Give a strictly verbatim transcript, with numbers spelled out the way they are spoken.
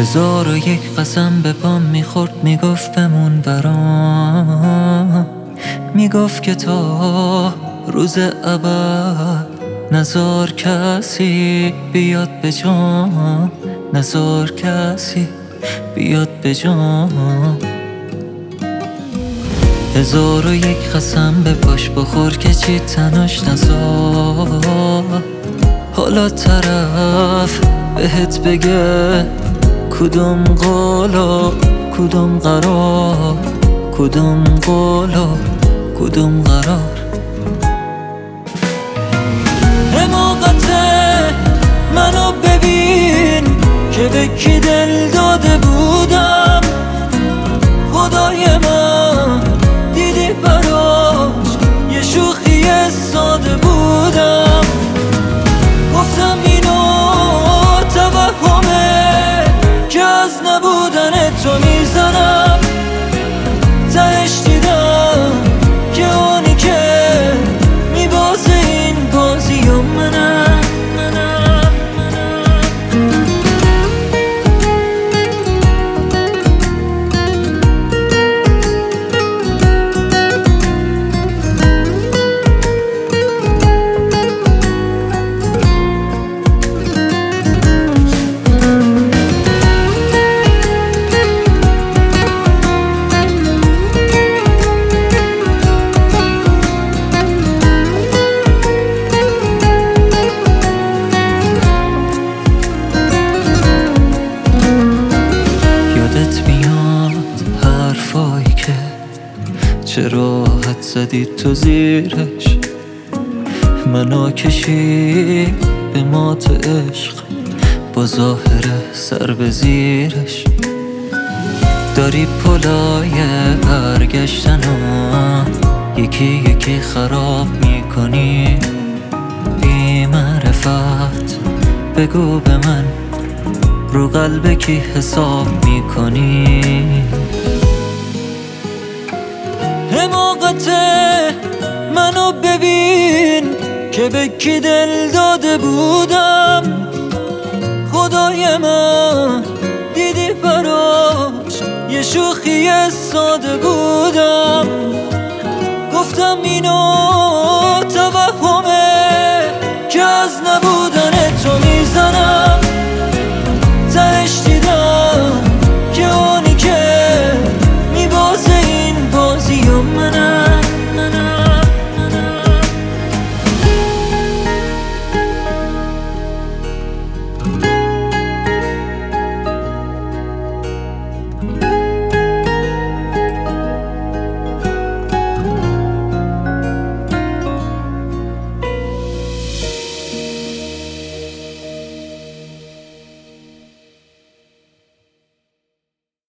هزار و یک قسم به پام میخورد، میگفت بمون برام، میگفت که تا روز ابد نزار کسی بیاد به جام، نزار کسی بیاد به جام. هزار و یک قسم به پاش بخور که چی تناش نزار، حالا طرف بهت بگه کدوم قولا کدوم قرار، کدوم قولا کدوم قرار. حماقته منو ببین که به کی دل داده بودم، خدای من دیدی براش یه شوخی ساده بودم. گفتم اینو توهمه که از نبودن تو میزنم، تهش دیدم که اونی که میبازه این بازی و منم منم چه راحت زدی تو زیرش، منو کشی به مات عشق با ظاهر سر به زیرش. داری پلای برگشتنو یکی یکی خراب میکنی، بی معرفت بگو به من رو قلب کی حساب میکنی. حماقته منو ببین که به کی دل داده بودم، خدای من دیدی براش یه شوخی ساده بودم. گفتم اینو